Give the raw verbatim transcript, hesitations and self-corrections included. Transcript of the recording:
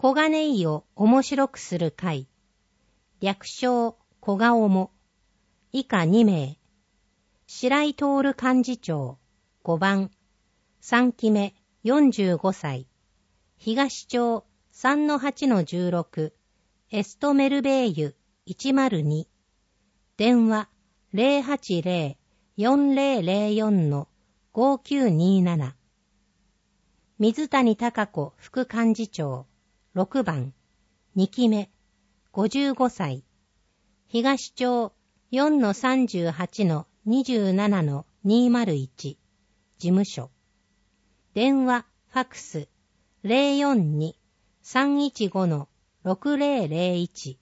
小金井を面白くする会。略称小顔も。以下に名。白井徹幹事長。ごばん。さんきめよんじゅうごさい。東町 さんのはちのじゅうろく。エストメルベーユいちまるに。電話 ゼロはちゼロ よんゼロゼロよん のごきゅうになな。水谷貴子副幹事長。ろくばん。にきめごじゅうごさい。東町 よんのさんじゅうはちのにじゅうななのにまるいち。事務所。電話、ファクス ゼロよんに さんいちごのろくゼロゼロいち。